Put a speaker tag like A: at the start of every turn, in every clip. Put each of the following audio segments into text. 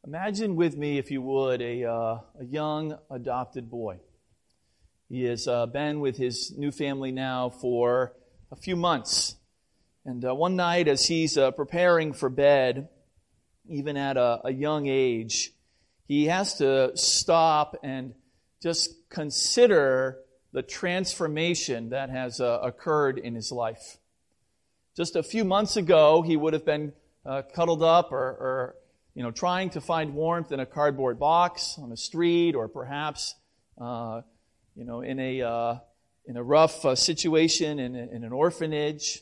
A: Imagine with me, if you would, a young adopted boy. He has been with his new family now for a few months. And one night as he's preparing for bed, even at a young age, he has to stop and just consider the transformation that has occurred in his life. Just a few months ago, he would have been cuddled up or trying to find warmth in a cardboard box on the street, or perhaps, in a rough situation in an orphanage.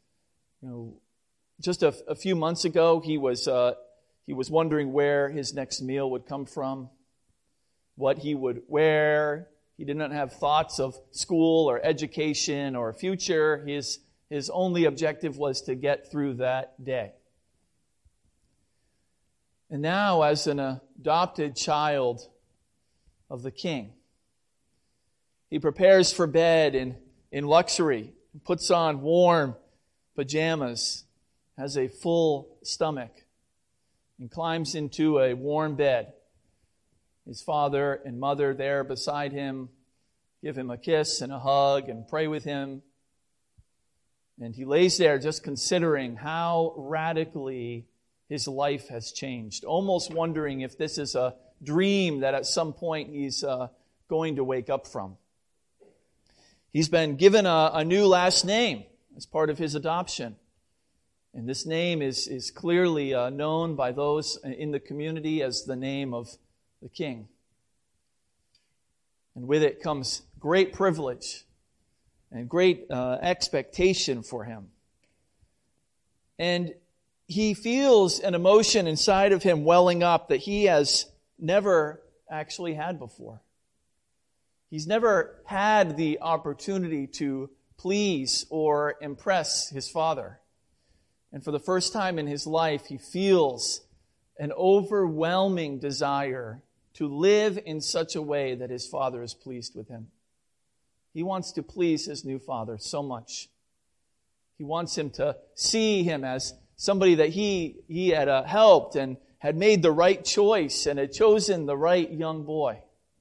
A: Just a few months ago, he was wondering where his next meal would come from, what he would wear. He did not have thoughts of school or education or future. His only objective was to get through that day. And now, as an adopted child of the King, he prepares for bed in luxury, puts on warm pajamas, has a full stomach, and climbs into a warm bed. His father and mother there beside him give him a kiss and a hug and pray with him. And he lays there just considering how radically his life has changed, almost wondering if this is a dream that at some point he's going to wake up from. He's been given a new last name as part of his adoption. And this name is clearly known by those in the community as the name of the King. And with it comes great privilege and great expectation for him. And he feels an emotion inside of him welling up that he has never actually had before. He's never had the opportunity to please or impress his father. And for the first time in his life, he feels an overwhelming desire to live in such a way that his father is pleased with him. He wants to please his new father so much. He wants him to see him as somebody that he had helped and had made the right choice and had chosen the right young boy.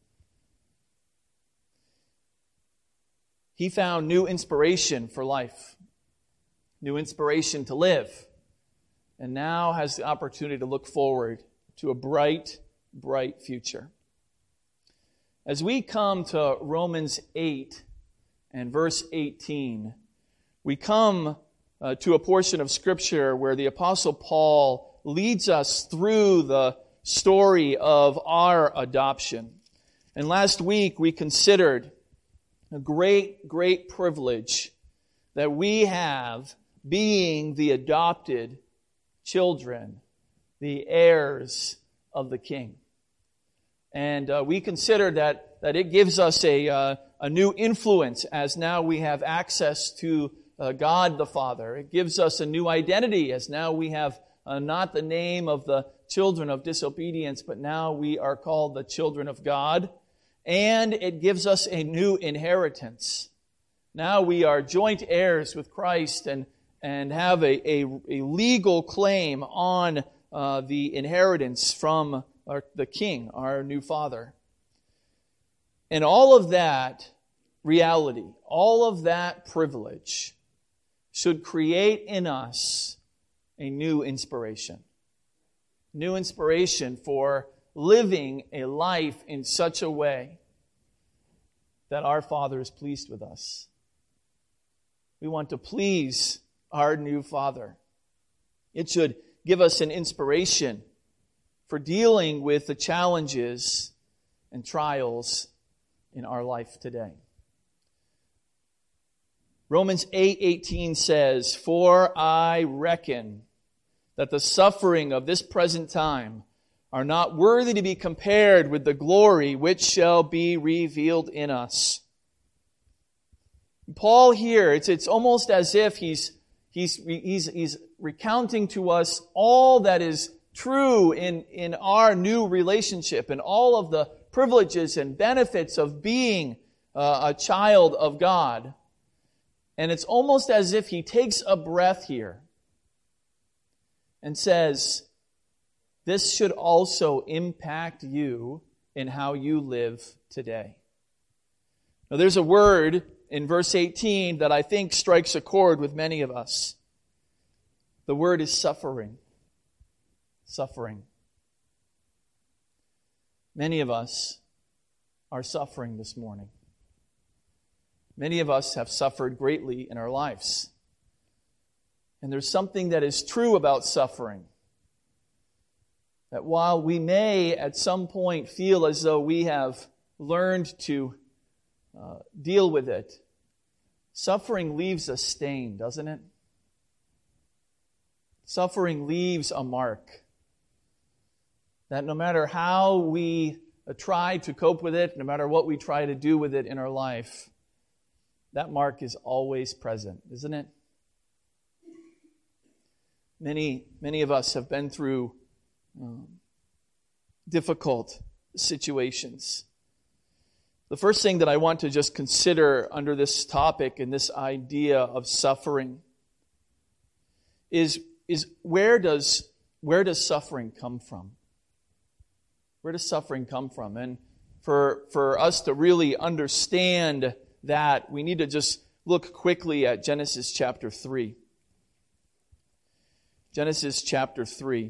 A: He found new inspiration for life, new inspiration to live, and now has the opportunity to look forward to a bright, bright future. As we come to Romans 8 and verse 18, we come to a portion of Scripture where the Apostle Paul leads us through the story of our adoption. And last week we considered a great, great privilege that we have being the adopted children, the heirs of the King. And we considered that it gives us a new influence as now we have access to God the Father. It gives us a new identity as now we have not the name of the children of disobedience, but now we are called the children of God. And it gives us a new inheritance. Now we are joint heirs with Christ and have a legal claim on the inheritance from the King, our new Father. And all of that reality, all of that privilege should create in us a new inspiration. New inspiration for living a life in such a way that our Father is pleased with us. We want to please our new Father. It should give us an inspiration for dealing with the challenges and trials in our life today. Romans 8:18 says, "For I reckon that the suffering of this present time are not worthy to be compared with the glory which shall be revealed in us." Paul here, it's almost as if he's recounting to us all that is true in our new relationship and all of the privileges and benefits of being a child of God. And it's almost as if he takes a breath here and says, this should also impact you in how you live today. Now, there's a word in verse 18 that I think strikes a chord with many of us. The word is suffering. Suffering. Many of us are suffering this morning. Many of us have suffered greatly in our lives. And there's something that is true about suffering. That while we may at some point feel as though we have learned to deal with it, suffering leaves a stain, doesn't it? Suffering leaves a mark. That no matter how we try to cope with it, no matter what we try to do with it in our life, that mark is always present, isn't it? Many of us have been through difficult situations. The first thing that I want to just consider under this topic and this idea of suffering is where does suffering come from? Where does suffering come from? And for us to really understand that, we need to just look quickly at Genesis chapter 3. Genesis chapter 3.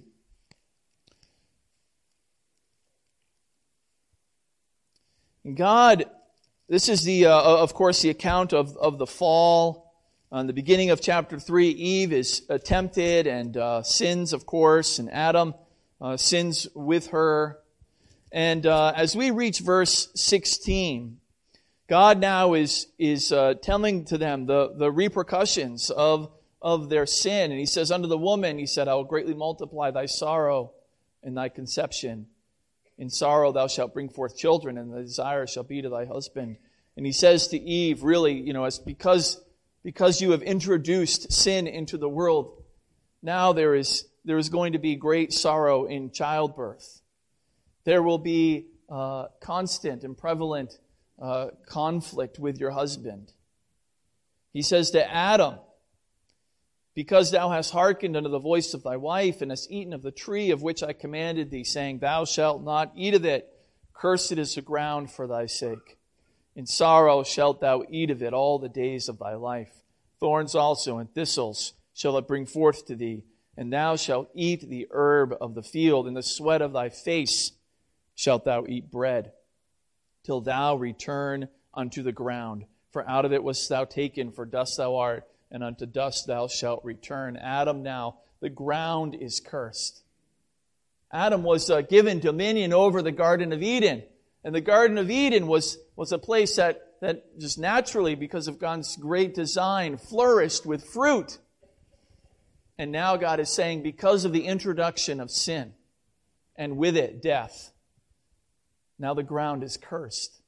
A: God, this is of course, the account of the fall. In the beginning of chapter 3, Eve is tempted and sins, of course, and Adam sins with her. And as we reach verse 16, God now is telling to them the repercussions of their sin. And He says, unto the woman, He said, I will greatly multiply thy sorrow and thy conception. In sorrow thou shalt bring forth children, and the desire shall be to thy husband. And He says to Eve, really, it's because you have introduced sin into the world, now there is going to be great sorrow in childbirth. There will be constant and prevalent conflict with your husband. He says to Adam, because thou hast hearkened unto the voice of thy wife, and hast eaten of the tree of which I commanded thee, saying, Thou shalt not eat of it. Cursed is the ground for thy sake. In sorrow shalt thou eat of it all the days of thy life. Thorns also and thistles shall it bring forth to thee, and thou shalt eat the herb of the field. In the sweat of thy face shalt thou eat bread, till thou return unto the ground. For out of it wast thou taken, for dust thou art, and unto dust thou shalt return. Adam, now, the ground is cursed. Adam was given dominion over the Garden of Eden. And the Garden of Eden was a place that just naturally, because of God's great design, flourished with fruit. And now God is saying, because of the introduction of sin, and with it death, now the ground is cursed.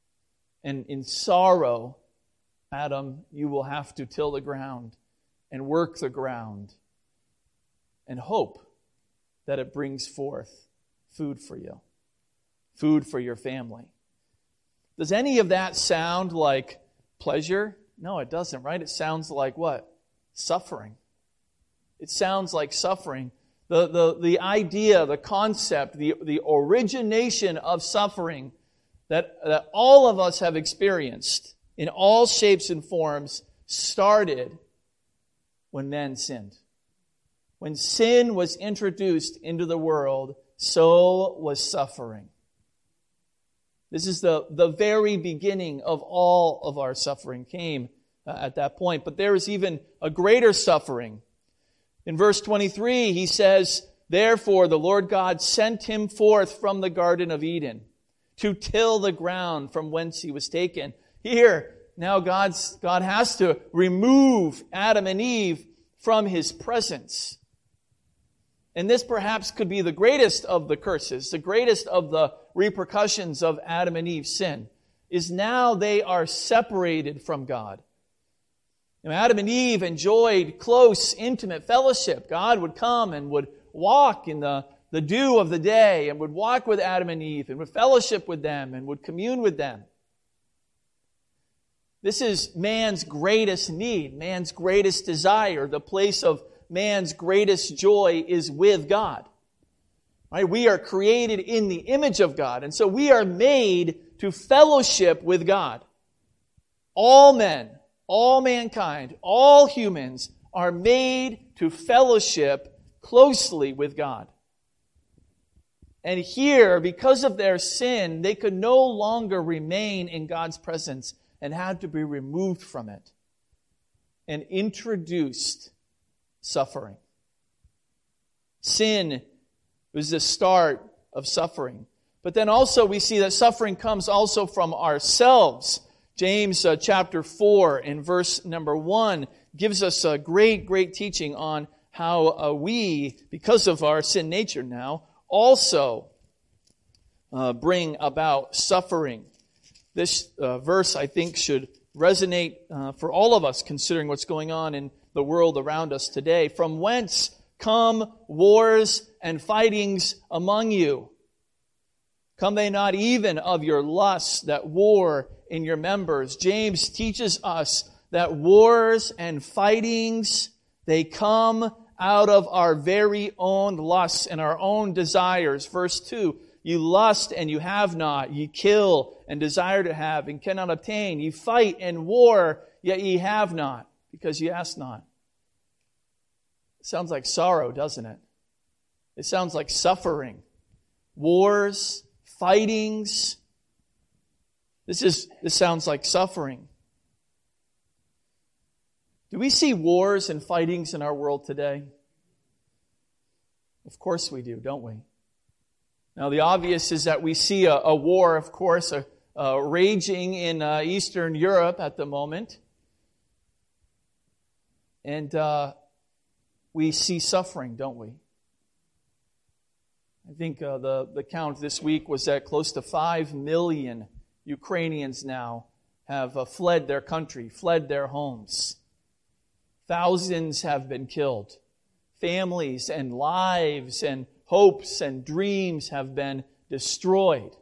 A: And in sorrow, Adam, you will have to till the ground and work the ground and hope that it brings forth food for you, food for your family. Does any of that sound like pleasure? No, it doesn't, right? It sounds like what? Suffering. It sounds like suffering. The idea, the concept, the origination of suffering that all of us have experienced in all shapes and forms started when men sinned. When sin was introduced into the world, so was suffering. This is the very beginning of all of our suffering came at that point. But there is even a greater suffering. In verse 23, he says, Therefore the Lord God sent him forth from the Garden of Eden to till the ground from whence he was taken. Here, now God has to remove Adam and Eve from His presence. And this perhaps could be the greatest of the curses, the greatest of the repercussions of Adam and Eve's sin, is now they are separated from God. Now, Adam and Eve enjoyed close, intimate fellowship. God would come and would walk in the dew of the day and would walk with Adam and Eve and would fellowship with them and would commune with them. This is man's greatest need, man's greatest desire. The place of man's greatest joy is with God. Right? We are created in the image of God, and so we are made to fellowship with God. All men, all mankind, all humans are made to fellowship closely with God. And here, because of their sin, they could no longer remain in God's presence and had to be removed from it and introduced suffering. Sin was the start of suffering. But then also we see that suffering comes also from ourselves. James chapter 4 in verse number 1 gives us a great teaching on how we, because of our sin nature now, also bring about suffering. This verse, I think, should resonate for all of us, considering what's going on in the world around us today. From whence come wars and fightings among you? Come they not even of your lusts that war in your members? James teaches us that wars and fightings, they come out of our very own lusts and our own desires. Verse 2, you lust and you have not. Ye kill and desire to have and cannot obtain. Ye fight and war, yet ye have not, because ye ask not. It sounds like sorrow, doesn't it? It sounds like suffering. Wars, fightings. This sounds like suffering. Do we see wars and fightings in our world today? Of course we do, don't we? Now the obvious is that we see a war, of course, raging in Eastern Europe at the moment. And we see suffering, don't we? I think the count this week was that close to 5 million Ukrainians now have fled their country, fled their homes. Thousands have been killed. Families and lives and hopes and dreams have been destroyed.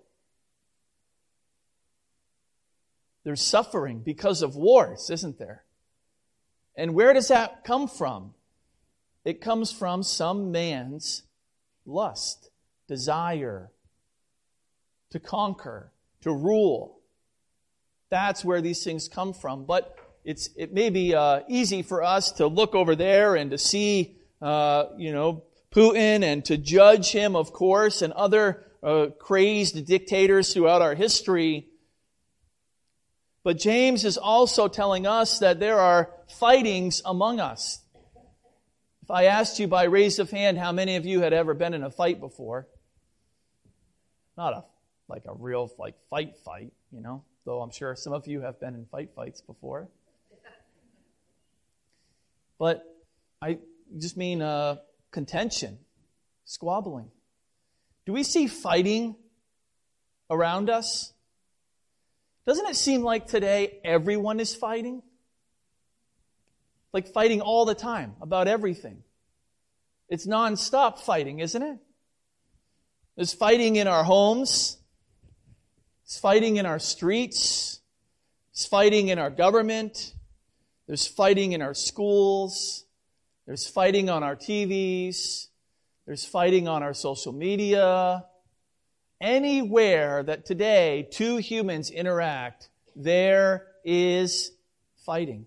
A: There's suffering because of wars, isn't there? And where does that come from? It comes from some man's lust, desire to conquer, to rule. That's where these things come from. But it may be easy for us to look over there and to see, Putin and to judge him, of course, and other crazed dictators throughout our history. But James is also telling us that there are fightings among us. If I asked you by raise of hand how many of you had ever been in a fight before, not a real fight, though I'm sure some of you have been in fights before. But I just mean contention, squabbling. Do we see fighting around us? Doesn't it seem like today everyone is fighting? Like fighting all the time about everything. It's nonstop fighting, isn't it? There's fighting in our homes. There's fighting in our streets. There's fighting in our government. There's fighting in our schools. There's fighting on our TVs. There's fighting on our social media. Anywhere that today two humans interact, there is fighting.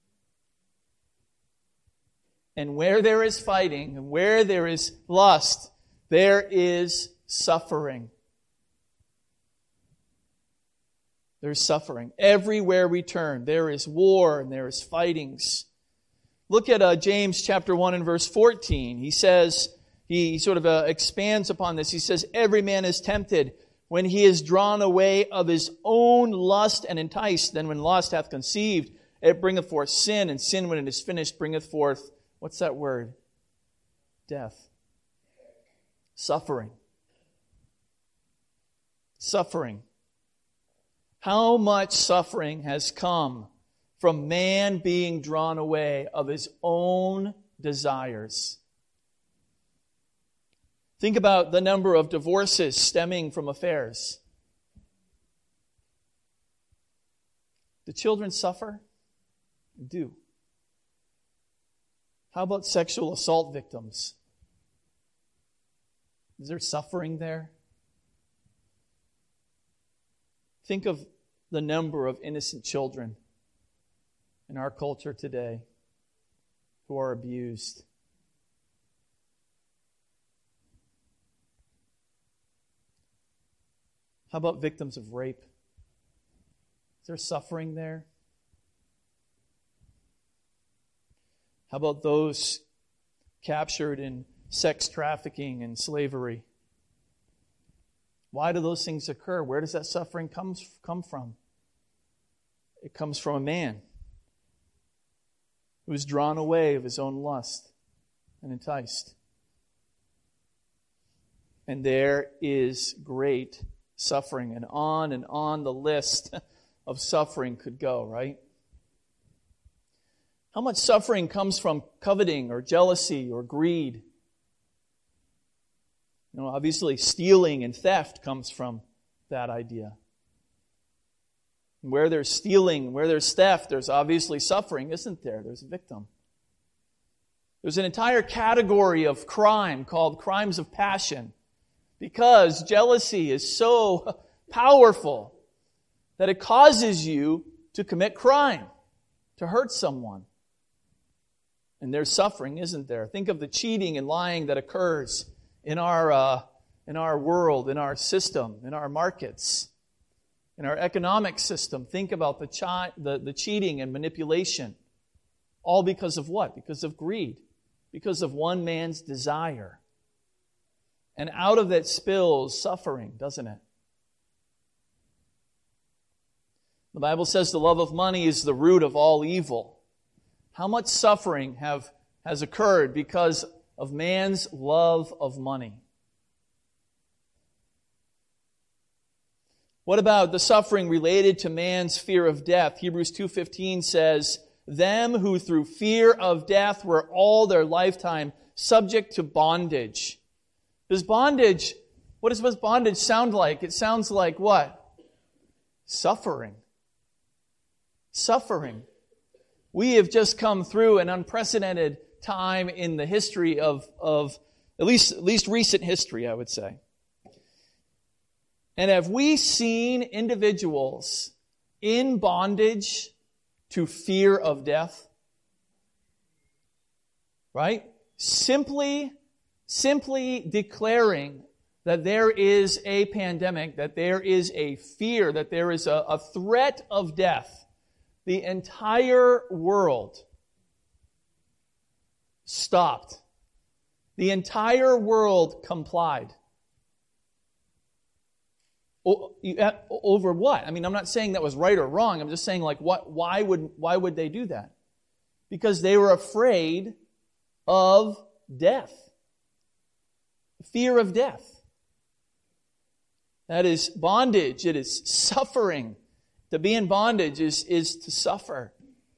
A: And where there is fighting, and where there is lust, there is suffering. There's suffering. Everywhere we turn, there is war and there is fightings. Look at James chapter 1 and verse 14. He says, he sort of expands upon this. He says, every man is tempted when he is drawn away of his own lust and enticed. Then when lust hath conceived, it bringeth forth sin, and sin when it is finished bringeth forth, what's that word? Death. Suffering. Suffering. How much suffering has come from man being drawn away of his own desires? Think about the number of divorces stemming from affairs. Do children suffer? They do. How about sexual assault victims? Is there suffering there? Think of the number of innocent children in our culture today who are abused. How about victims of rape? Is there suffering there? How about those captured in sex trafficking and slavery? Why do those things occur? Where does that suffering come from? It comes from a man who is drawn away of his own lust and enticed. And there is great suffering. And on the list of suffering could go, right? How much suffering comes from coveting or jealousy or greed? Obviously stealing and theft comes from that idea. Where there's stealing, where there's theft, there's obviously suffering, isn't there? There's a victim. There's an entire category of crime called crimes of passion, because jealousy is so powerful that it causes you to commit crime, to hurt someone. And there's suffering, isn't there? Think of the cheating and lying that occurs in our world, in our system, in our markets, in our economic system. Think about the cheating and manipulation. All because of what? Because of greed. Because of one man's desire. And out of that spills suffering, doesn't it? The Bible says the love of money is the root of all evil. How much suffering has occurred because of man's love of money? What about the suffering related to man's fear of death? Hebrews 2:15 says, "Them who through fear of death were all their lifetime subject to bondage." What does bondage sound like? It sounds like what? Suffering. Suffering. We have just come through an unprecedented time in the history of at least recent history, I would say. And have we seen individuals in bondage to fear of death? Right? Simply declaring that there is a pandemic, that there is a fear, that there is a threat of death. The entire world stopped. The entire world complied. Over what? I mean, I'm not saying that was right or wrong. I'm just saying, why would they do that? Because they were afraid of death. Fear of death. That is bondage. It is suffering. To be in bondage is to suffer.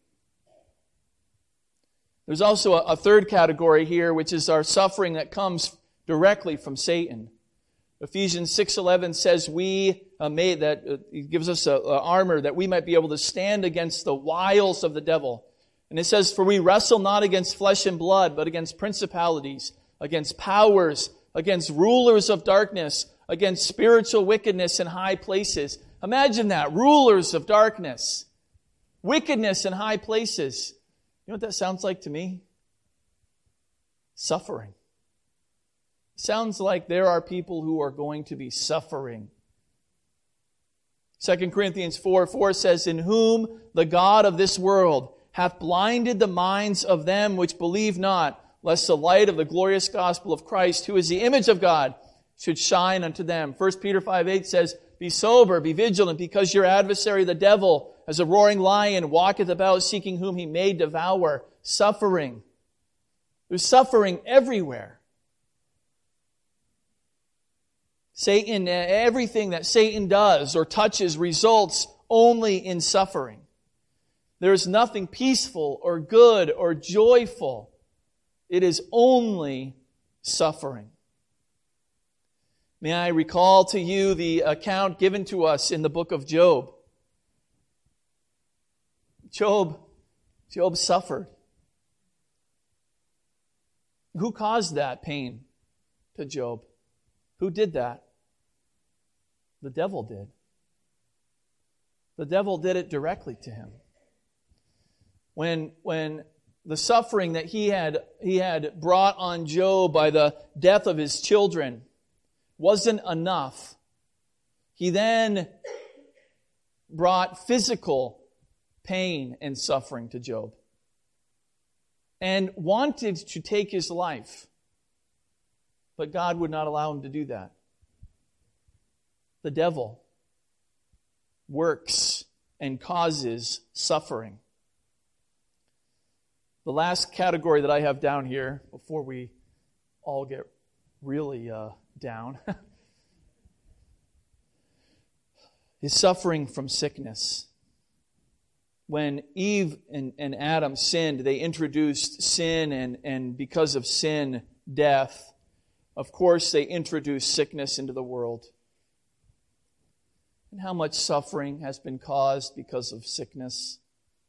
A: There's also a third category here, which is our suffering that comes directly from Satan. Ephesians 6:11 says He gives us a armor that we might be able to stand against the wiles of the devil. And it says, "For we wrestle not against flesh and blood, but against principalities, against powers, against rulers of darkness, against spiritual wickedness in high places." Imagine that. Rulers of darkness. Wickedness in high places. You know what that sounds like to me? Suffering. Sounds like there are people who are going to be suffering. 2 Corinthians 4:4 says, "In whom the God of this world hath blinded the minds of them which believe not, lest the light of the glorious gospel of Christ, who is the image of God, should shine unto them." 1 Peter 5:8 says, "Be sober, be vigilant, because your adversary the devil, as a roaring lion, walketh about seeking whom he may devour." Suffering. There's suffering everywhere. Satan, everything that Satan does or touches results only in suffering. There is nothing peaceful or good or joyful. It is only suffering. May I recall to you the account given to us in the book of Job. Job suffered. Who caused that pain to Job? Who did that? The devil did. The devil did it directly to him. When the suffering that he had brought on Job by the death of his children wasn't enough, he then brought physical pain and suffering to Job and wanted to take his life. But God would not allow him to do that. The devil works and causes suffering. The last category that I have down here, before we all get really down, is suffering from sickness. When Eve and Adam sinned, they introduced sin, and because of sin, death. Of course, they introduced sickness into the world. And how much suffering has been caused because of sickness?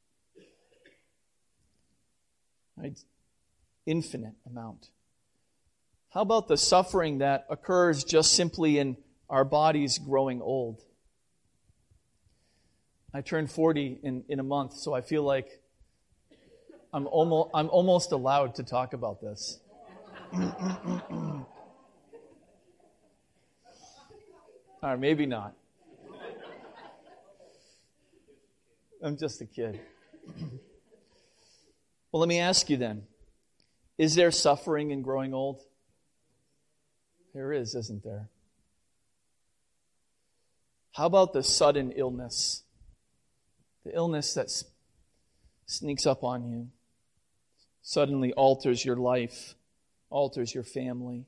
A: Right? Infinite amount. How about the suffering that occurs just simply in our bodies growing old? I turned 40 in a month, so I feel like I'm almost allowed to talk about this. Or maybe not. I'm just a kid. Well, let me ask you then, is there suffering in growing old? There is, isn't there? How about the sudden illness? The illness that sneaks up on you, suddenly alters your life, alters your family.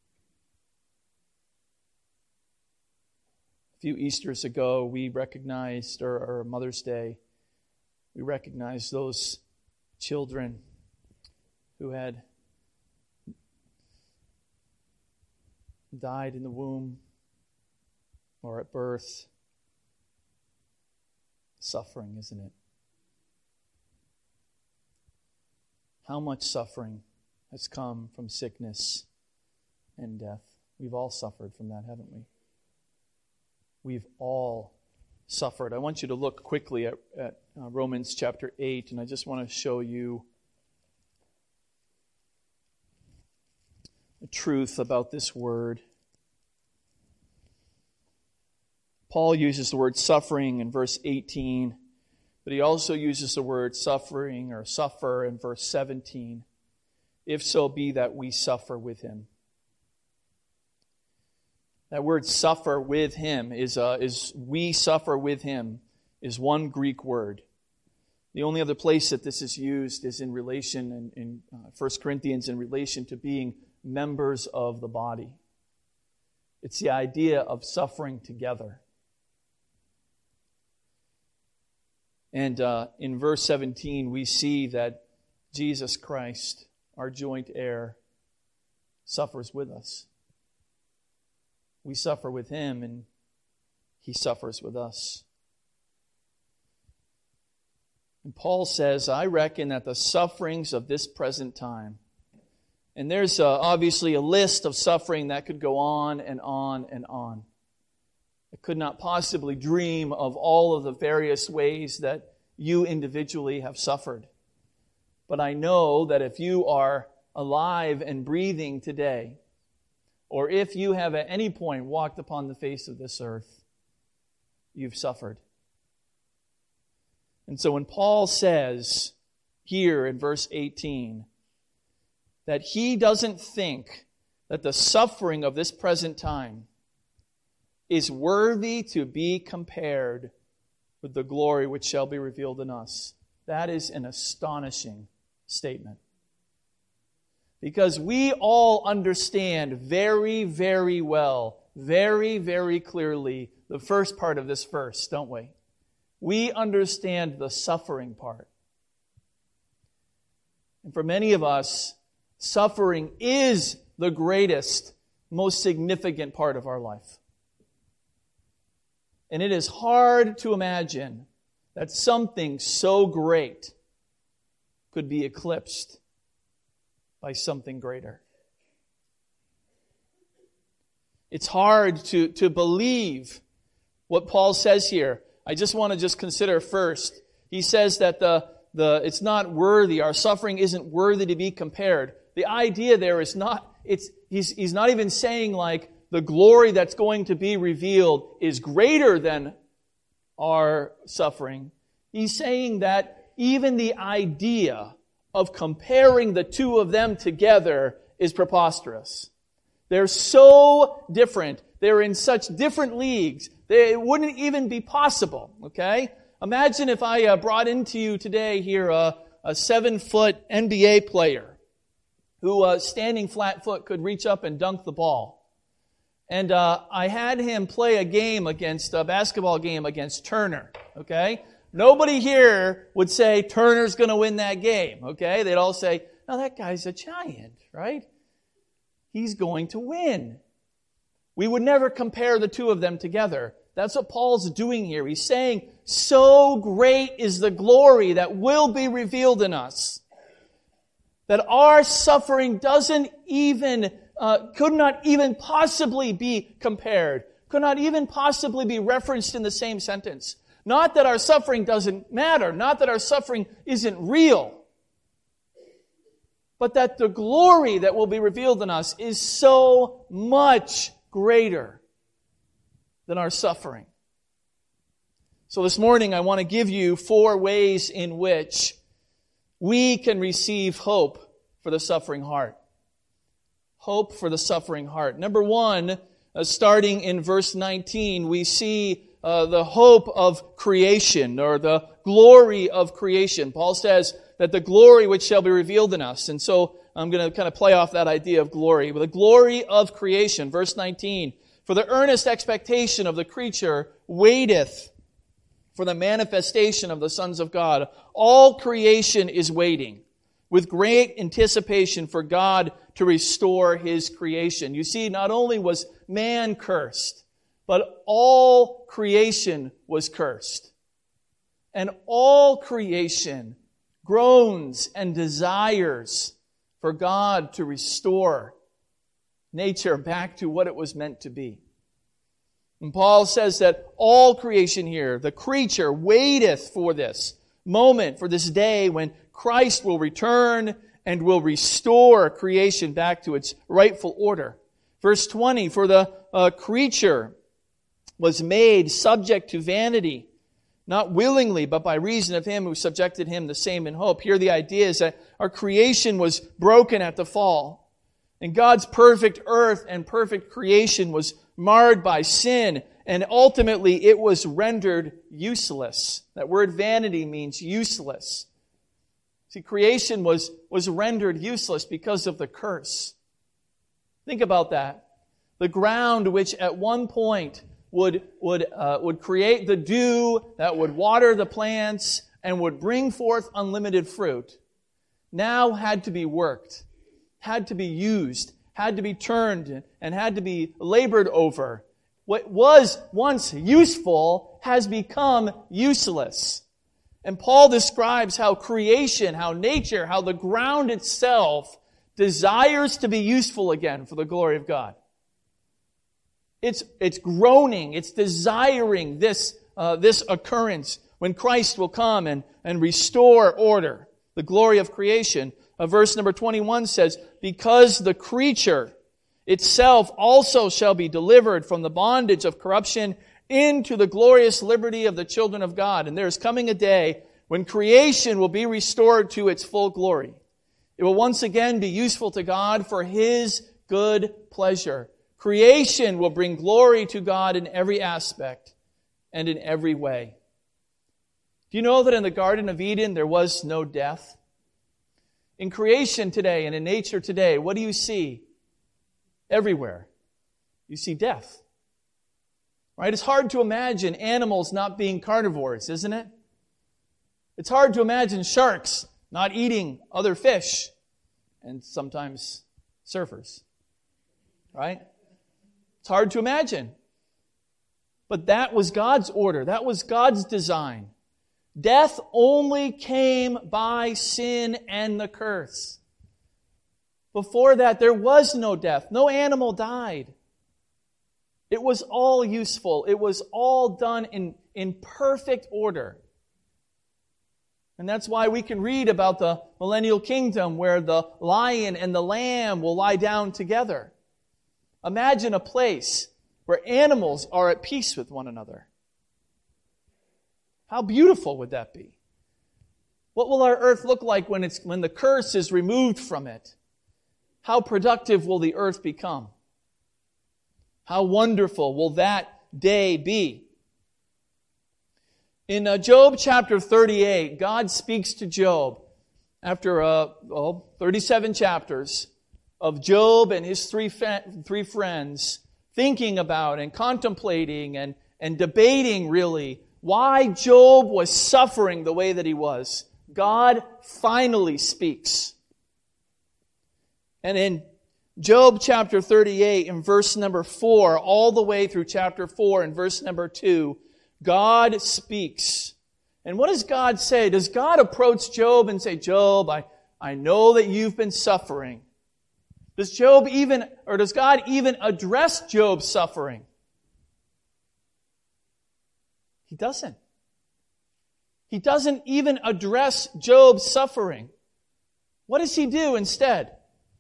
A: A few Easters ago, we recognized, or Mother's Day, we recognized those children who had died in the womb or at birth. Suffering, isn't it? How much suffering has come from sickness and death? We've all suffered from that, haven't we? We've all suffered. I want you to look quickly at Romans chapter 8, and I just want to show you the truth about this word. Paul uses the word suffering in verse 18, but he also uses the word suffering or suffer in verse 17. If so be that we suffer with him. That word suffer with him is we suffer with him is one Greek word. The only other place that this is used is in relation in 1 Corinthians in relation to being members of the body. It's the idea of suffering together. And in verse 17, we see that Jesus Christ, our joint heir, suffers with us. We suffer with him, and he suffers with us. And Paul says, I reckon that the sufferings of this present time, and there's obviously a list of suffering that could go on and on and on. I could not possibly dream of all of the various ways that you individually have suffered. But I know that if you are alive and breathing today, or if you have at any point walked upon the face of this earth, you've suffered. And so when Paul says here in verse 18 that he doesn't think that the suffering of this present time is worthy to be compared with the glory which shall be revealed in us. That is an astonishing statement. Because we all understand very, very well, very, very clearly the first part of this verse, don't we? We understand the suffering part. And for many of us, suffering is the greatest, most significant part of our life. And it is hard to imagine that something so great could be eclipsed by something greater. It's hard to believe what Paul says here. I just want to consider first. He says that it's not worthy, our suffering isn't worthy to be compared. The idea there is not, he's not even saying like the glory that's going to be revealed is greater than our suffering. He's saying that even the idea of comparing the two of them together is preposterous. They're so different. They're in such different leagues. It wouldn't even be possible, okay? Imagine if I brought into you today here a 7-foot NBA player who, standing flat-foot, could reach up and dunk the ball. And I had him play a basketball game against Turner, okay? Nobody here would say Turner's going to win that game, okay? They'd all say, no, that guy's a giant, right? He's going to win. We would never compare the two of them together. That's what Paul's doing here. He's saying, so great is the glory that will be revealed in us, that our suffering could not even possibly be compared, could not even possibly be referenced in the same sentence. Not that our suffering doesn't matter, not that our suffering isn't real, but that the glory that will be revealed in us is so much greater than our suffering. So this morning I want to give you 4 ways in which we can receive hope for the suffering heart. Hope for the suffering heart. Number 1, starting in verse 19, we see the hope of creation, or the glory of creation. Paul says that the glory which shall be revealed in us. And so I'm going to kind of play off that idea of glory. But the glory of creation, verse 19. For the earnest expectation of the creature waiteth for the manifestation of the sons of God. All creation is waiting with great anticipation for God to restore His creation. You see, not only was man cursed, but all creation was cursed. And all creation groans and desires for God to restore nature back to what it was meant to be. And Paul says that all creation here, the creature, waiteth for this moment, for this day when Christ will return and will restore creation back to its rightful order. Verse 20, for the creature was made subject to vanity, not willingly, but by reason of Him who subjected him, the same in hope. Here the idea is that our creation was broken at the fall. And God's perfect earth and perfect creation was marred by sin, and ultimately it was rendered useless. That word vanity means useless. See, creation was rendered useless because of the curse. Think about that. The ground which at one point would create the dew that would water the plants and would bring forth unlimited fruit, now had to be worked, had to be used, had to be turned, and had to be labored over. What was once useful has become useless. And Paul describes how creation, how nature, how the ground itself desires to be useful again for the glory of God. It's groaning, it's desiring this occurrence when Christ will come and restore order, the glory of creation. Verse number 21 says, because the creature itself also shall be delivered from the bondage of corruption into the glorious liberty of the children of God. And there is coming a day when creation will be restored to its full glory. It will once again be useful to God for His good pleasure. Creation will bring glory to God in every aspect and in every way. Do you know that in the Garden of Eden there was no death? In creation today and in nature today, what do you see? Everywhere. You see death. Right? It's hard to imagine animals not being carnivores, isn't it? It's hard to imagine sharks not eating other fish and sometimes surfers. Right? It's hard to imagine. But that was God's order. That was God's design. Death only came by sin and the curse. Before that, there was no death. No animal died. It was all useful. It was all done in perfect order. And that's why we can read about the millennial kingdom where the lion and the lamb will lie down together. Imagine a place where animals are at peace with one another. How beautiful would that be? What will our earth look like when the curse is removed from it? How productive will the earth become? How wonderful will that day be? In Job chapter 38, God speaks to Job after 37 chapters of Job and his three friends thinking about and contemplating and debating really why Job was suffering the way that he was. God finally speaks. And in Job chapter 38 in verse number 4 all the way through chapter 4 and verse number 2, God speaks. And what does God say? Does God approach Job and say, Job, I know that you've been suffering. Does God even address Job's suffering? He doesn't. He doesn't even address Job's suffering. What does he do instead?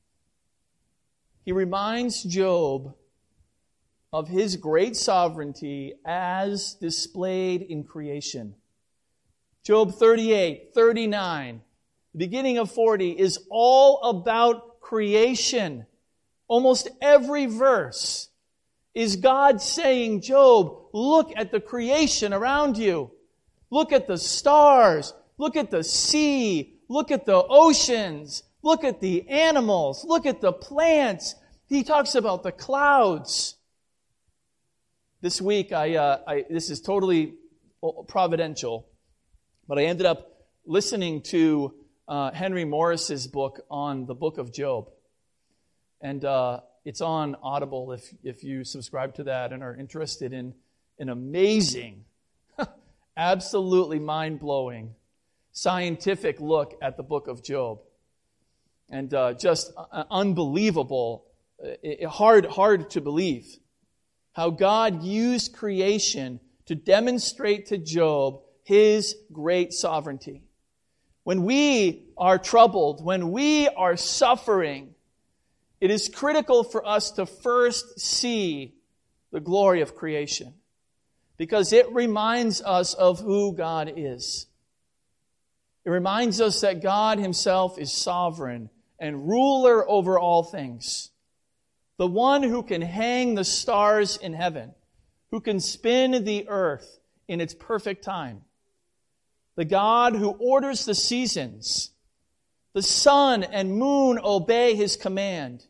A: He reminds Job of his great sovereignty as displayed in creation. Job 38, 39, the beginning of 40 is all about creation. Almost every verse is God saying, Job, look at the creation around you. Look at the stars. Look at the sea. Look at the oceans. Look at the animals. Look at the plants. He talks about the clouds. This week, this is totally providential, but I ended up listening to Henry Morris's book on the book of Job. And it's on Audible if you subscribe to that and are interested in an amazing, absolutely mind-blowing, scientific look at the book of Job. And just unbelievable, hard to believe how God used creation to demonstrate to Job His great sovereignty. When we are troubled, when we are suffering, it is critical for us to first see the glory of creation, because it reminds us of who God is. It reminds us that God Himself is sovereign and ruler over all things. The one who can hang the stars in heaven, who can spin the earth in its perfect time. The God who orders the seasons. The sun and moon obey His command.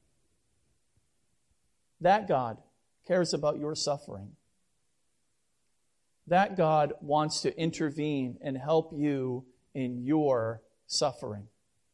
A: That God cares about your suffering. That God wants to intervene and help you in your suffering.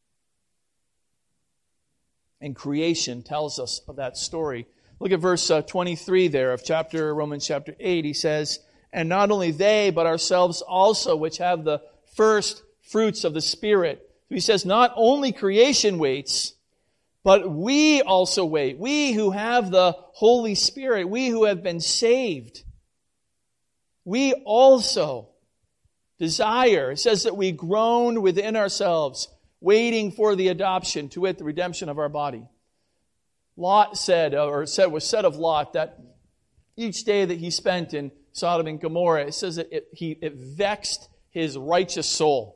A: And creation tells us of that story. Look at verse 23 there of Romans chapter 8. He says, and not only they, but ourselves also, which have the first fruits of the Spirit. So he says, not only creation waits, but we also wait. We who have the Holy Spirit, we who have been saved, we also desire. It says that we groan within ourselves, waiting for the adoption, to wit, the redemption of our body. Lot was said of Lot that each day that he spent in Sodom and Gomorrah, it says that it vexed his righteous soul.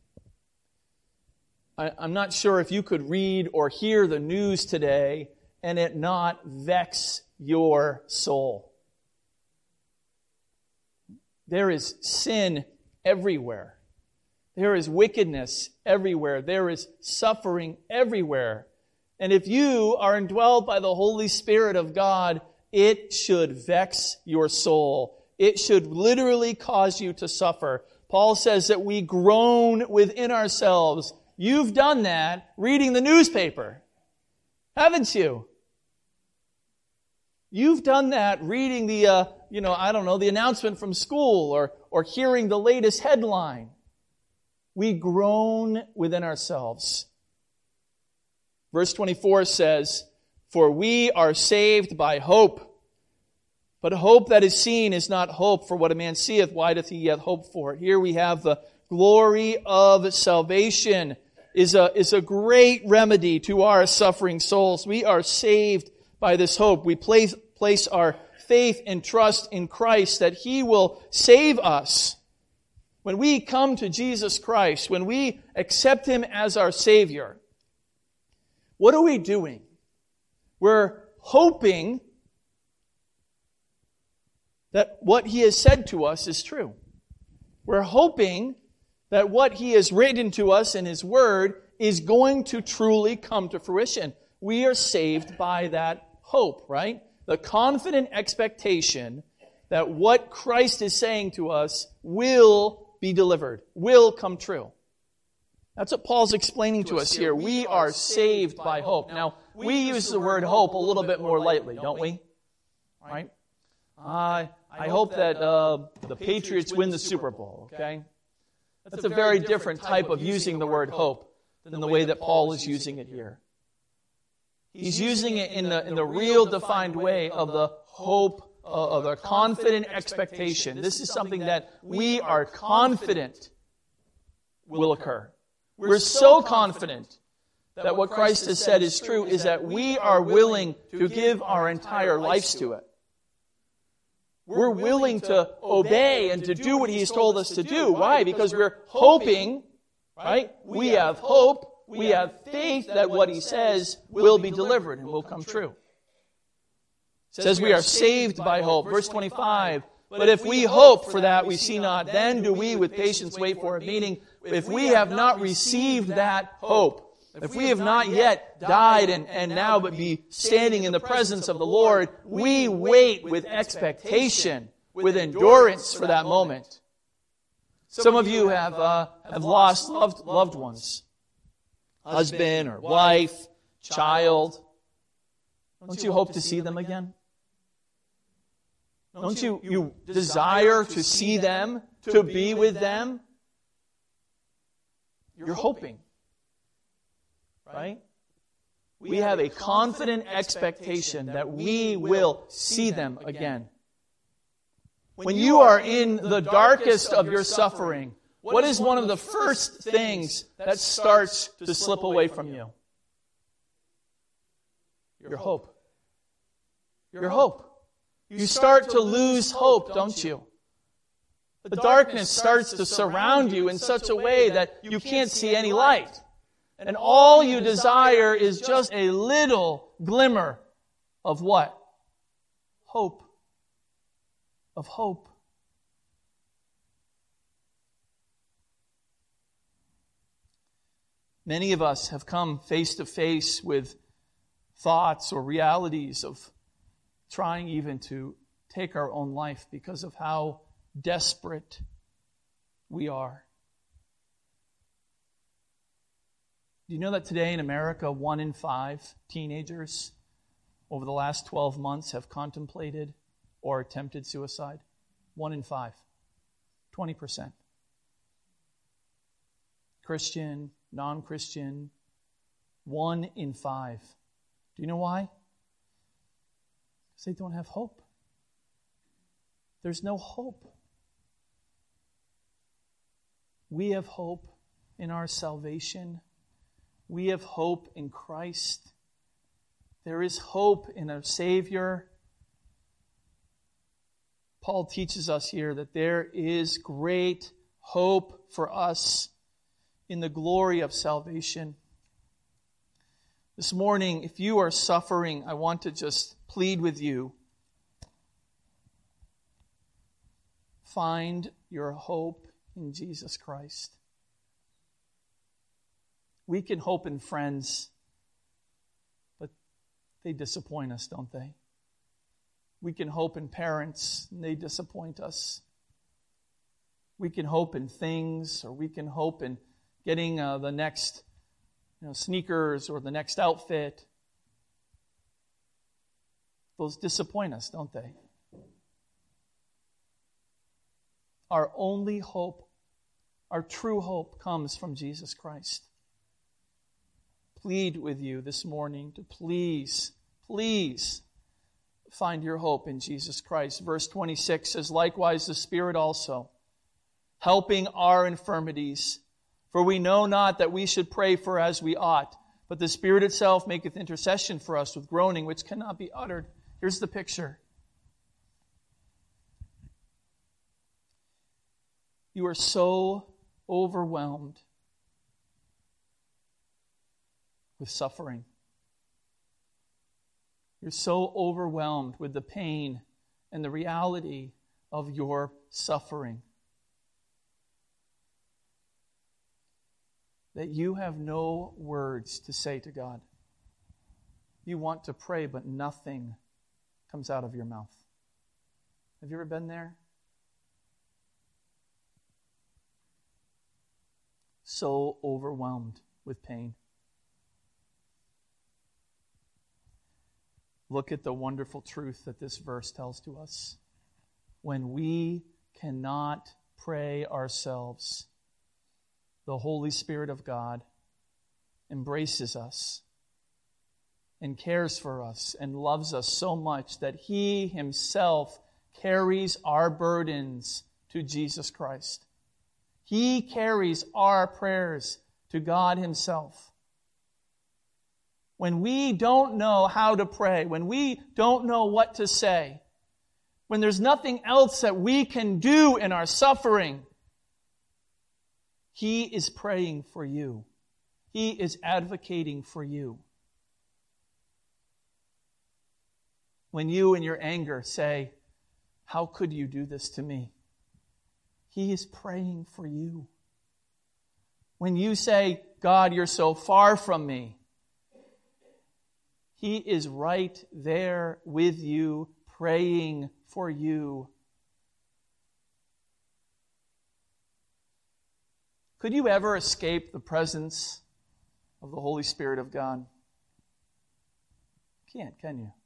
A: I'm not sure if you could read or hear the news today and it not vex your soul. There is sin everywhere. There is wickedness everywhere. There is suffering everywhere. And if you are indwelled by the Holy Spirit of God, it should vex your soul. It should literally cause you to suffer. Paul says that we groan within ourselves. You've done that reading the newspaper, haven't you? You've done that reading the announcement from school or hearing the latest headline. We groan within ourselves. Verse 24 says, for we are saved by hope. But hope that is seen is not hope, for what a man seeth, why doth he yet hope for it? Here we have the glory of salvation is a great remedy to our suffering souls. We are saved by this hope. We place our faith and trust in Christ that He will save us. When we come to Jesus Christ, when we accept Him as our Savior, what are we doing? We're hoping that what He has said to us is true. We're hoping that what He has written to us in His Word is going to truly come to fruition. We are saved by that hope, right? The confident expectation that what Christ is saying to us will be delivered, will come true. That's what Paul's explaining to us here. We are saved by hope. Now, we use the word hope a little bit more lightly, don't we? Right? I hope that the Patriots win the Super Bowl, okay? That's a very different type of using the word hope than the way that Paul is using it here. He's using it in the real defined way of the hope, of the confident expectation. This is something that we are confident will occur. We're so confident that what Christ has said is true is that we are willing to give our entire lives to it. We're willing to obey and to do what He's told us to do. Why? Because we're hoping, right? We have hope. We have faith that what He says will be delivered and will come true. It says we are saved by hope. Verse 25, but if we hope for that we see not, then do we with patience wait for it. Meaning, if we have not received that hope, if we have not yet died and now but be standing in the presence of the Lord, we wait with expectation, with endurance for that moment. Some of you have lost loved ones, husband or wife, child. Don't you hope to see them again? Don't you desire to see them, to be with them? You're hoping. Right? We have a confident expectation that we will see them again. When you are in the darkest of your suffering, what is one of the first things that starts to slip away from you? Your hope. Your hope. You start to lose hope, don't you? The darkness starts to surround you in such a way that you can't see any light. And all you desire is just a little glimmer of what? Hope. Of hope. Many of us have come face to face with thoughts or realities of trying even to take our own life because of how desperate we are. Do you know that today in America, 1 in 5 teenagers over the last 12 months have contemplated or attempted suicide? 1 in 5. 20%. Christian, non-Christian, 1 in 5. Do you know why? Because they don't have hope. There's no hope. We have hope in our salvation. We have hope in Christ. There is hope in our Savior. Paul teaches us here that there is great hope for us in the glory of salvation. This morning, if you are suffering, I want to just plead with you. Find your hope in Jesus Christ. We can hope in friends, but they disappoint us, don't they? We can hope in parents, and they disappoint us. We can hope in things, or we can hope in getting the next sneakers or the next outfit. Those disappoint us, don't they? Our only hope, our true hope, comes from Jesus Christ. Plead with you this morning to please find your hope in Jesus Christ. Verse 26 says, likewise the Spirit also, helping our infirmities. For we know not that we should pray for as we ought, but the Spirit itself maketh intercession for us with groaning which cannot be uttered. Here's the picture. You are so overwhelmed with suffering. You're so overwhelmed with the pain and the reality of your suffering that you have no words to say to God. You want to pray, but nothing comes out of your mouth. Have you ever been there? So overwhelmed with pain. Look at the wonderful truth that this verse tells to us. When we cannot pray ourselves, the Holy Spirit of God embraces us and cares for us and loves us so much that He Himself carries our burdens to Jesus Christ. He carries our prayers to God Himself. When we don't know how to pray, when we don't know what to say, when there's nothing else that we can do in our suffering, He is praying for you. He is advocating for you. When you in your anger say, how could you do this to me? He is praying for you. When you say, God, you're so far from me, He is right there with you, praying for you. Could you ever escape the presence of the Holy Spirit of God? Can't, can you?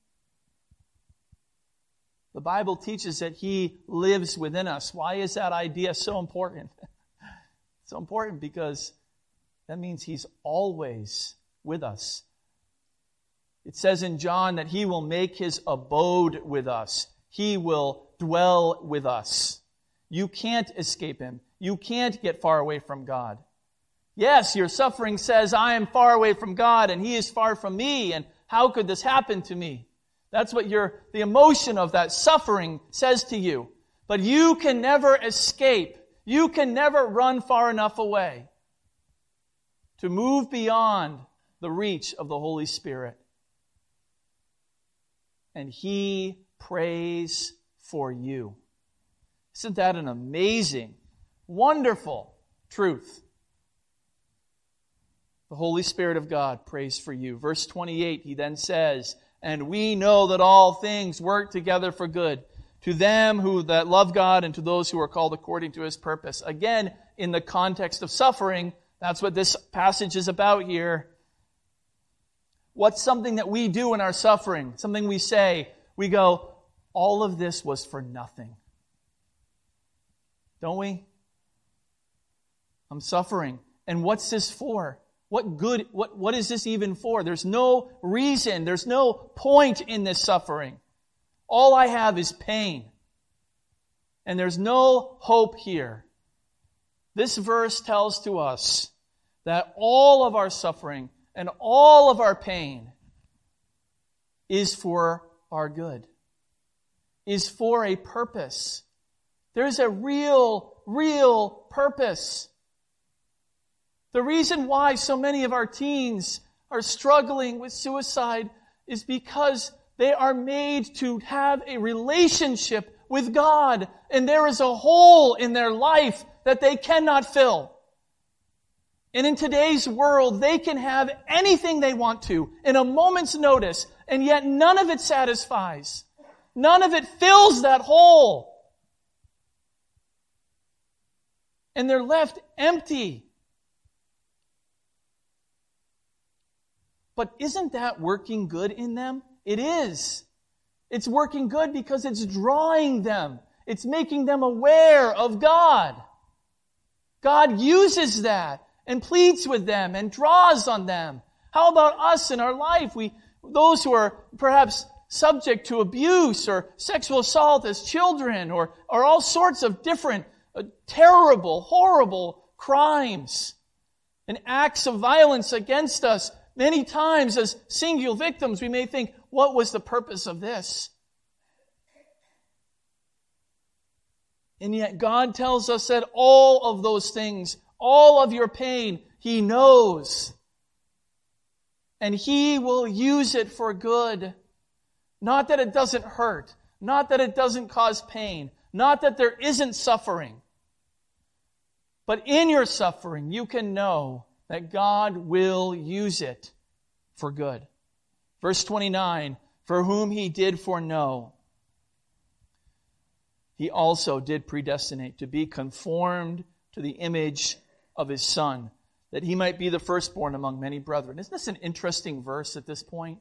A: The Bible teaches that He lives within us. Why is that idea so important? So important because that means He's always with us. It says in John that He will make His abode with us. He will dwell with us. You can't escape Him. You can't get far away from God. Yes, your suffering says, I am far away from God and He is far from me, and how could this happen to me? That's what the emotion of that suffering says to you. But you can never escape. You can never run far enough away to move beyond the reach of the Holy Spirit. And He prays for you. Isn't that an amazing, wonderful truth? The Holy Spirit of God prays for you. Verse 28, He then says, and we know that all things work together for good to them that love God and to those who are called according to His purpose. Again, in the context of suffering, that's what this passage is about here. What's something that we do in our suffering? Something we say. We go, all of this was for nothing. Don't we? I'm suffering. And what's this for? What good, what is this even for? There's no reason, there's no point in this suffering. All I have is pain. And there's no hope here. This verse tells to us that all of our suffering and all of our pain is for our good, is for a purpose. There's a real purpose. The reason why so many of our teens are struggling with suicide is because they are made to have a relationship with God, and there is a hole in their life that they cannot fill. And in today's world, they can have anything they want to in a moment's notice, and yet none of it satisfies. None of it fills that hole. And they're left empty. But isn't that working good in them? It is. It's working good because it's drawing them. It's making them aware of God. God uses that and pleads with them and draws on them. How about us in our life? Those who are perhaps subject to abuse or sexual assault as children or all sorts of different terrible, horrible crimes and acts of violence against us. Many times as single victims, we may think, what was the purpose of this? And yet God tells us that all of those things, all of your pain, He knows. And He will use it for good. Not that it doesn't hurt. Not that it doesn't cause pain. Not that there isn't suffering. But in your suffering, you can know that God will use it for good. Verse 29, for whom He did foreknow, He also did predestinate to be conformed to the image of His Son, that He might be the firstborn among many brethren. Isn't this an interesting verse at this point?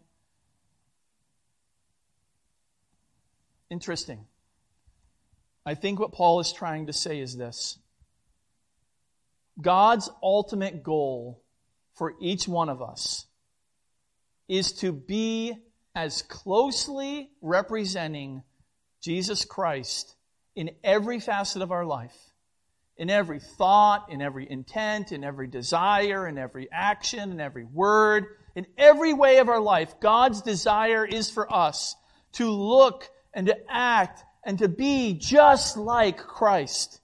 A: Interesting. I think what Paul is trying to say is this. God's ultimate goal for each one of us is to be as closely representing Jesus Christ in every facet of our life, in every thought, in every intent, in every desire, in every action, in every word, in every way of our life. God's desire is for us to look and to act and to be just like Christ.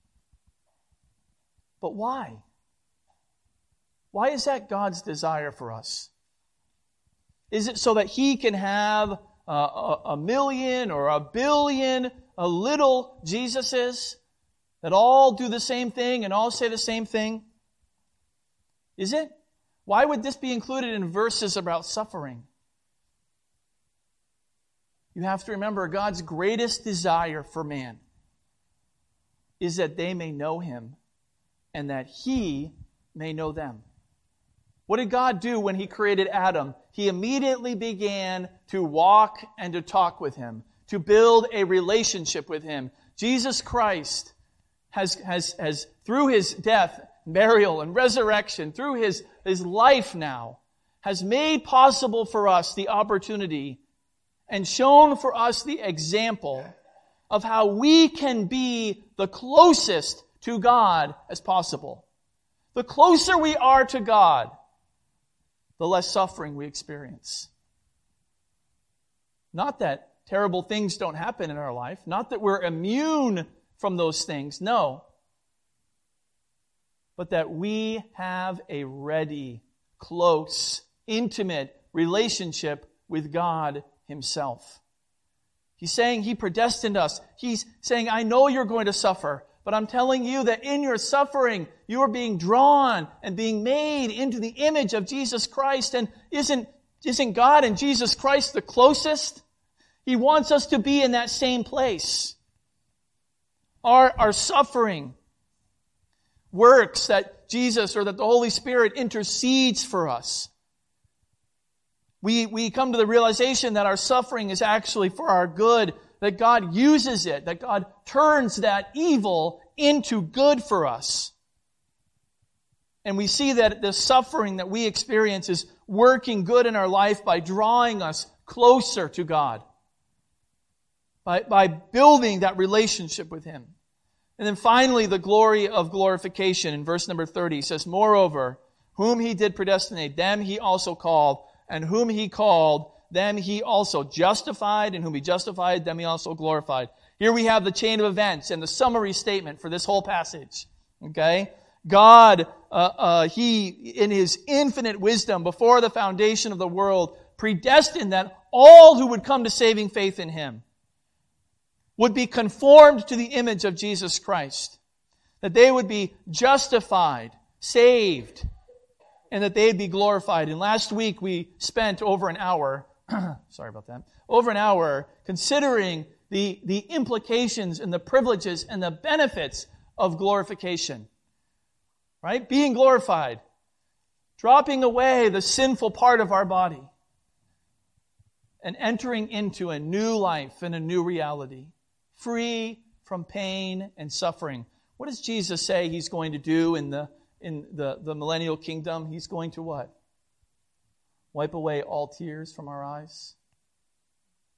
A: But why? Why is that God's desire for us? Is it so that He can have a million or a billion little Jesuses that all do the same thing and all say the same thing? Is it? Why would this be included in verses about suffering? You have to remember God's greatest desire for man is that they may know Him and that He may know them. What did God do when He created Adam? He immediately began to walk and to talk with him, to build a relationship with him. Jesus Christ has through His death, burial, and resurrection, through His life now, has made possible for us the opportunity and shown for us the example of how we can be the closest to God as possible. The closer we are to God, the less suffering we experience. Not that terrible things don't happen in our life, not that we're immune from those things, no. But that we have a ready, close, intimate relationship with God Himself. He's saying He predestined us. He's saying, I know you're going to suffer, but I'm telling you that in your suffering, you are being drawn and being made into the image of Jesus Christ. And isn't God and Jesus Christ the closest? He wants us to be in that same place. Our suffering works that Jesus or that the Holy Spirit intercedes for us. We come to the realization that our suffering is actually for our good, that God uses it, that God turns that evil into good for us. And we see that the suffering that we experience is working good in our life by drawing us closer to God, by building that relationship with Him. And then finally, the glory of glorification. In verse number 30, it says, moreover, whom He did predestinate, them He also called, and whom He called, them He also justified, and whom He justified, them He also glorified. Here we have the chain of events and the summary statement for this whole passage. Okay? God, He, in His infinite wisdom, before the foundation of the world, predestined that all who would come to saving faith in Him would be conformed to the image of Jesus Christ. That they would be justified, saved, and that they'd be glorified. And last week we spent over an hour, over an hour considering the implications and the privileges and the benefits of glorification. Right? Being glorified. Dropping away the sinful part of our body. And entering into a new life and a new reality. Free from pain and suffering. What does Jesus say He's going to do in the millennial kingdom? He's going to what? Wipe away all tears from our eyes.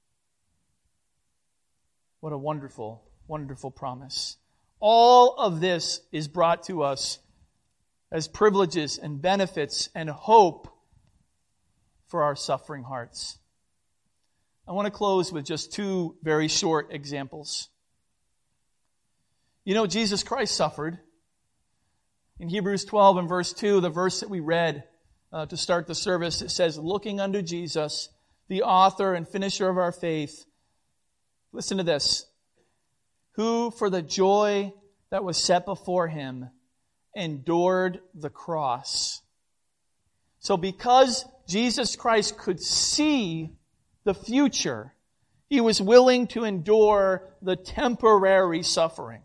A: What a wonderful, wonderful promise. All of this is brought to us as privileges and benefits and hope for our suffering hearts. I want to close with just two very short examples. You know, Jesus Christ suffered. In Hebrews 12 and verse 2, the verse that we read to start the service, it says, looking unto Jesus, the author and finisher of our faith. Listen to this. Who for the joy that was set before him endured the cross. So because Jesus Christ could see the future, he was willing to endure the temporary suffering.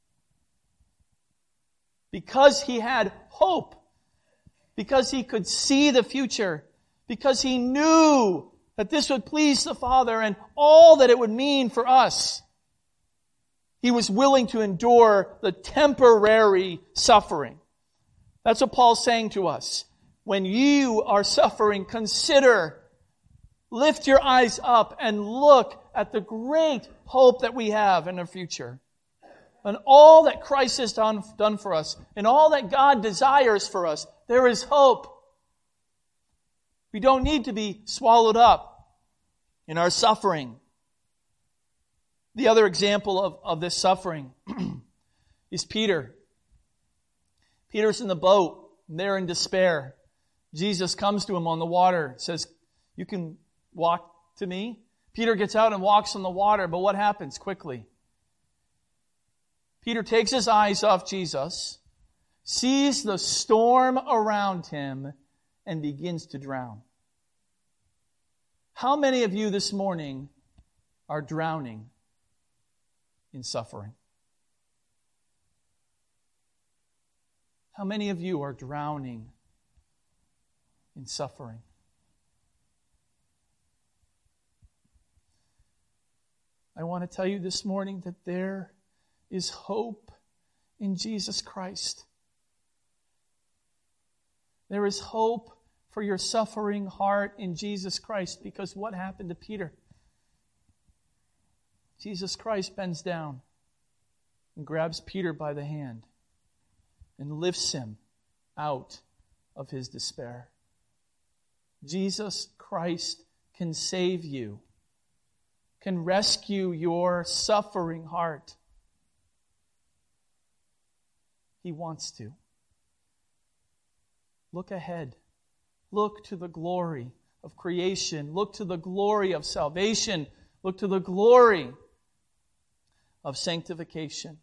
A: Because he had hope, because he could see the future, because he knew that this would please the Father and all that it would mean for us, he was willing to endure the temporary suffering. That's what Paul's saying to us. When you are suffering, consider, lift your eyes up and look at the great hope that we have in the future. And all that Christ has done for us, and all that God desires for us, there is hope. We don't need to be swallowed up in our suffering. The other example of this suffering is Peter. Peter's in the boat, and they're in despair. Jesus comes to him on the water, says, you can walk to me. Peter gets out and walks on the water, but what happens quickly? Peter takes his eyes off Jesus, sees the storm around him, and begins to drown. How many of you this morning are drowning in suffering? How many of you are drowning in suffering? I want to tell you this morning that there is hope in Jesus Christ. There is hope for your suffering heart in Jesus Christ, because what happened to Peter? Jesus Christ bends down and grabs Peter by the hand and lifts him out of his despair. Jesus Christ can save you, can rescue your suffering heart. He wants to. Look ahead. Look to the glory of creation. Look to the glory of salvation. Look to the glory of sanctification.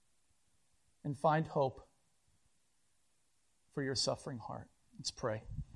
A: And find hope for your suffering heart. Let's pray.